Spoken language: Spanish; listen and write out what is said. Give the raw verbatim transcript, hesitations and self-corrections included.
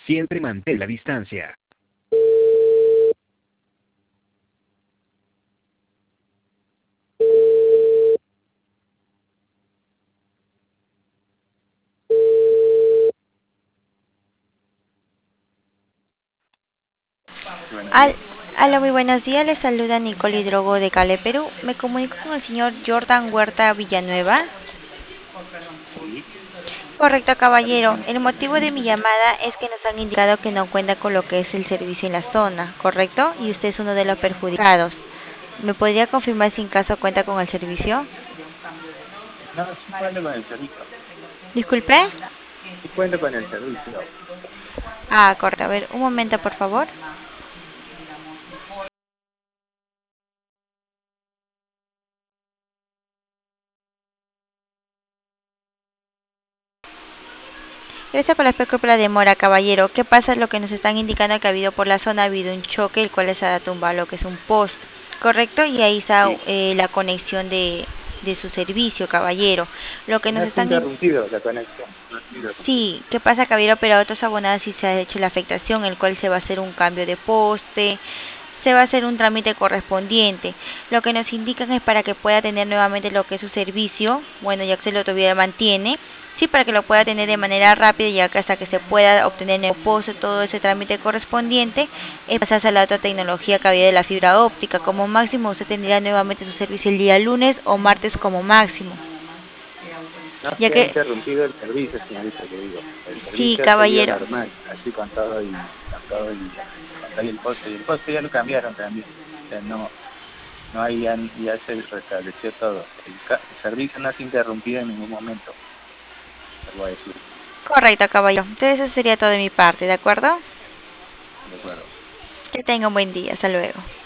Siempre mantén la distancia. Sí, buenos Al, días. Aló, muy buenos días. Les saluda Nicole Hidrogo de Cali, Perú. Me comunico con el señor Jordan Huerta Villanueva. Sí, Correcto, caballero. parece. El motivo de mi llamada es que nos han indicado que no cuenta con lo que es el servicio en la zona, ¿correcto? Y usted es uno de los perjudicados. ¿Me podría confirmar si en caso cuenta con el servicio? No, sí cuento con el servicio. Disculpe. Sí cuento con el servicio. Ah, correcto. A ver, un momento, por favor. Gracias por la explicación por la demora, caballero. ¿Qué pasa? Lo que nos están indicando que ha habido por la zona, ha habido un choque, el cual se ha tumbado lo que es un post, ¿correcto? Y ahí está Sí. eh, la conexión de, de su servicio, caballero. Lo que No nos has están... in- interrumpido la conexión. No has interrumpido. Sí, ¿qué pasa, caballero? Pero a otros abonados sí se ha hecho la afectación, el cual se va a hacer un cambio de poste, se va a hacer un trámite correspondiente. Lo que nos indican es para que pueda tener nuevamente lo que es su servicio, bueno, ya que se lo todavía mantiene, sí, para que lo pueda tener de manera rápida, ya que hasta que se pueda obtener nuevo poste, todo ese trámite correspondiente, es pasarse a la otra tecnología que había de la fibra óptica. Como máximo, usted tendría nuevamente su servicio el día lunes o martes como máximo. No Ya se ha que, interrumpido el servicio, señorita, le digo. El sí, servicio ha seguido caballero. normal, así con todo y con todo y con todo y el poste. Y el poste ya lo cambiaron también. O sea, no, no hay ya, ya se restableció todo. El, ca- el servicio no se ha interrumpido en ningún momento, vuelvo a decir. Correcto, caballero. Entonces eso sería todo de mi parte, ¿de acuerdo? De acuerdo. Que tenga un buen día. Hasta luego.